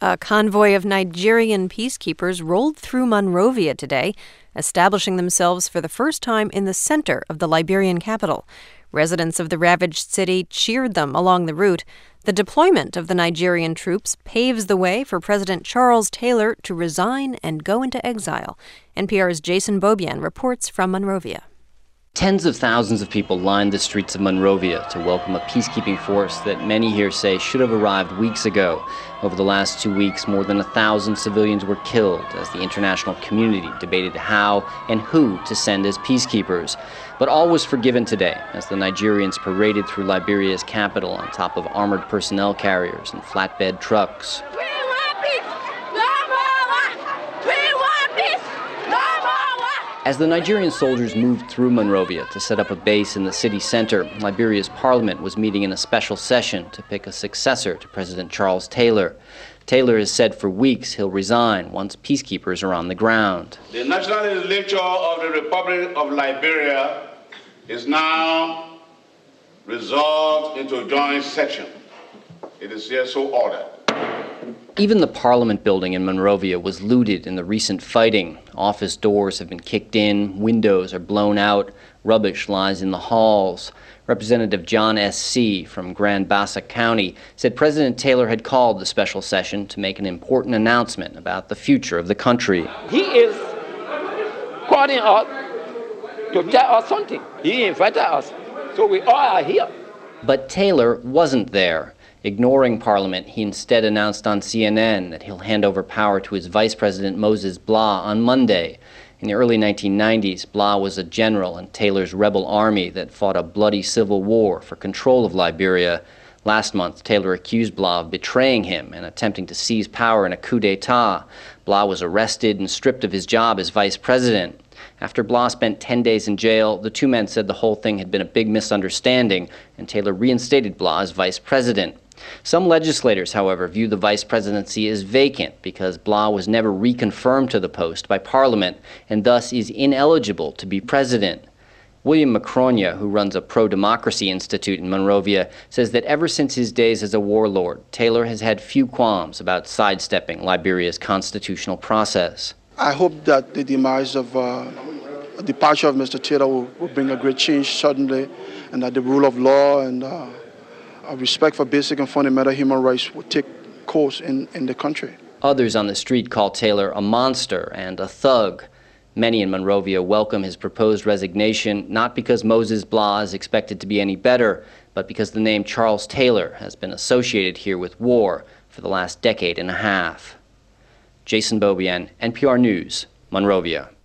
A convoy of Nigerian peacekeepers rolled through Monrovia today, establishing themselves for the first time in the center of the Liberian capital. Residents of the ravaged city cheered them along the route. The deployment of the Nigerian troops paves the way for President Charles Taylor to resign and go into exile. NPR's Jason Beaubien reports from Monrovia. Tens of thousands of people lined the streets of Monrovia to welcome a peacekeeping force that many here say should have arrived weeks ago. Over the last 2 weeks, more than 1,000 civilians were killed as the international community debated how and who to send as peacekeepers. But all was forgiven today as the Nigerians paraded through Liberia's capital on top of armored personnel carriers and flatbed trucks. As the Nigerian soldiers moved through Monrovia to set up a base in the city center, Liberia's parliament was meeting in a special session to pick a successor to President Charles Taylor. Taylor has said for weeks he'll resign once peacekeepers are on the ground. The National Legislature of the Republic of Liberia is now resolved into a joint session. It is here so ordered. Even the Parliament building in Monrovia was looted in the recent fighting. Office doors have been kicked in, windows are blown out, rubbish lies in the halls. Representative John S. C. from Grand Bassa County said President Taylor had called the special session to make an important announcement about the future of the country. He is calling us to tell us something. He invited us, so we all are here. But Taylor wasn't there. Ignoring Parliament, he instead announced on CNN that he'll hand over power to his Vice President Moses Blah on Monday. In the early 1990s, Blah was a general in Taylor's rebel army that fought a bloody civil war for control of Liberia. Last month, Taylor accused Blah of betraying him and attempting to seize power in a coup d'etat. Blah was arrested and stripped of his job as vice president. After Blah spent 10 days in jail, the two men said the whole thing had been a big misunderstanding, and Taylor reinstated Blah as vice president. Some legislators, however, view the vice presidency as vacant because Blah was never reconfirmed to the post by Parliament and thus is ineligible to be president. William Macronia, who runs a pro-democracy institute in Monrovia, says that ever since his days as a warlord, Taylor has had few qualms about sidestepping Liberia's constitutional process. I hope that the demise of departure of Mr. Taylor will bring a great change suddenly, and that the rule of law and respect for basic and fundamental human rights will take course in the country. Others on the street call Taylor a monster and a thug. Many in Monrovia welcome his proposed resignation, not because Moses Blah is expected to be any better, but because the name Charles Taylor has been associated here with war for the last decade and a half. Jason Beaubien, NPR News, Monrovia.